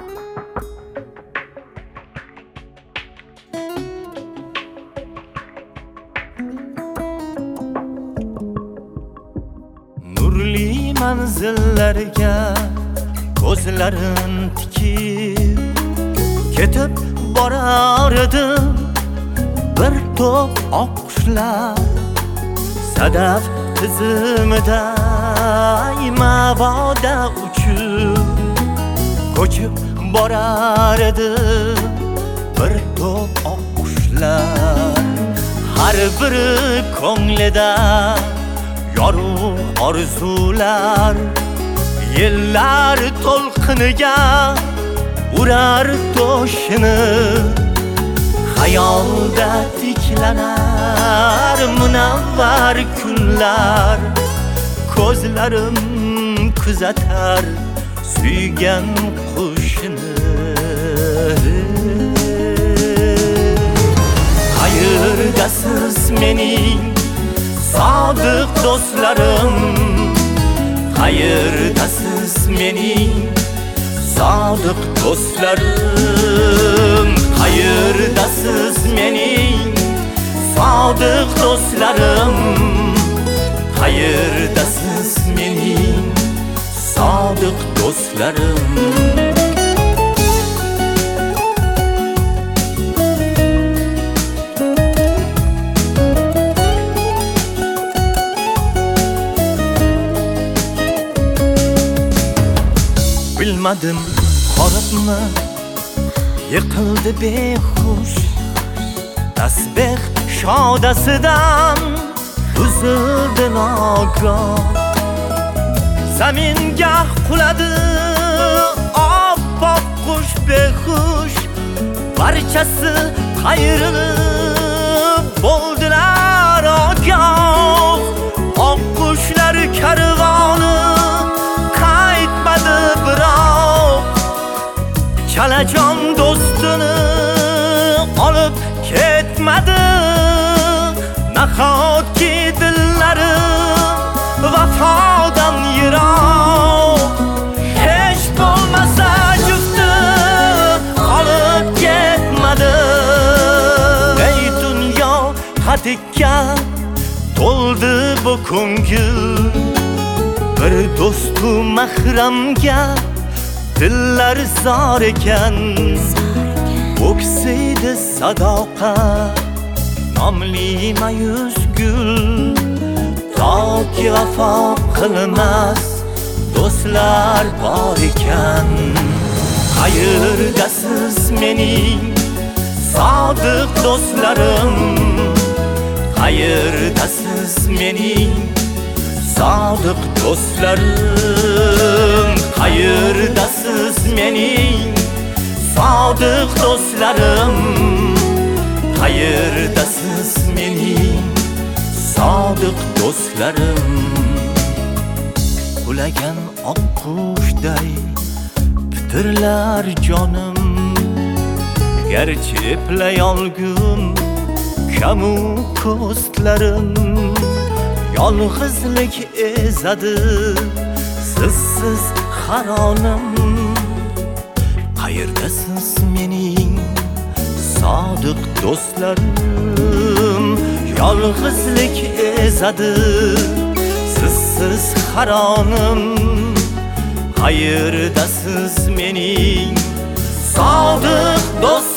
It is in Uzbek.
Nurli manzillarga ko'zlarin tikib ketib borar edim. Bir to'p oq qushlar sadaf tizimida mabodo uchib ko'chib borar edi. Bir to'p oq qushlar har biri ko'nglida yorug' orzular, yillar to'lqiniga urar to'shini. Hayolda tiklanar munavvar kunlar, ko'zlarim kuzatar suygan qushini. Qayerdasiz mening sodiq do'stlarim, qayerdasiz mening sodiq do'stlarim, qayerdasiz mening sodiq do'stlarim, qayerdasiz mening sodiq do'stlarim. Bilmadim qoribmi, yiqildi behush, tasbeh shodasidan uzildi nogoh. Zaminga quladi oppoq qush behush, barchasi qayrilib bo'ldilar ogoh. Oq qushlar karvoni qaytmadi biroq, chalajon do'stini olib ketmadi. Nahotki dillarim vafodan yiroq, hech bo'lmasa jufti olib ketmadi. Ey dunyo hatikka to'ldi bu ko'ngil, bir do'stu mahramga dillar zor ekan. O'ksiydi sadoqat nomli mayus gul, toki vafo qilmas do'stlar bor ekan. Qayerdasiz mening sodiq do'stlarim, qayerdasiz mening sodiq do'stlarim, qayerdasiz mening sodiq do'stlarim, qayerdasiz mening sodiq do'stlarim. Qulagan oq qushday pitirlar jonim, garchi eplay olgum kamu ko'stlarim. Yolg'izlik ezadi sizsiz haronim, qayerdasiz mening sodiq do'stlarim. Yolg'izlik ezadi sizsiz haronim, qayerdasiz mening sodiq do'stlarim.